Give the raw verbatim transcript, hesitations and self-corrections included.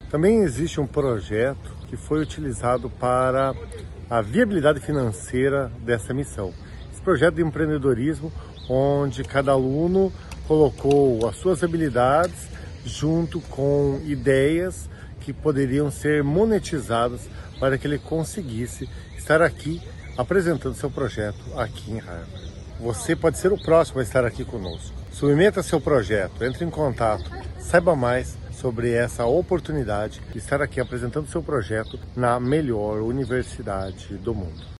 Também existe um projeto que foi utilizado para a viabilidade financeira dessa missão. Esse projeto de empreendedorismo, onde cada aluno colocou as suas habilidades junto com ideias que poderiam ser monetizadas para que ele conseguisse estar aqui apresentando seu projeto aqui em Harvard. Você pode ser o próximo a estar aqui conosco. Submeta seu projeto, entre em contato, saiba mais sobre essa oportunidade de estar aqui apresentando seu projeto na melhor universidade do mundo.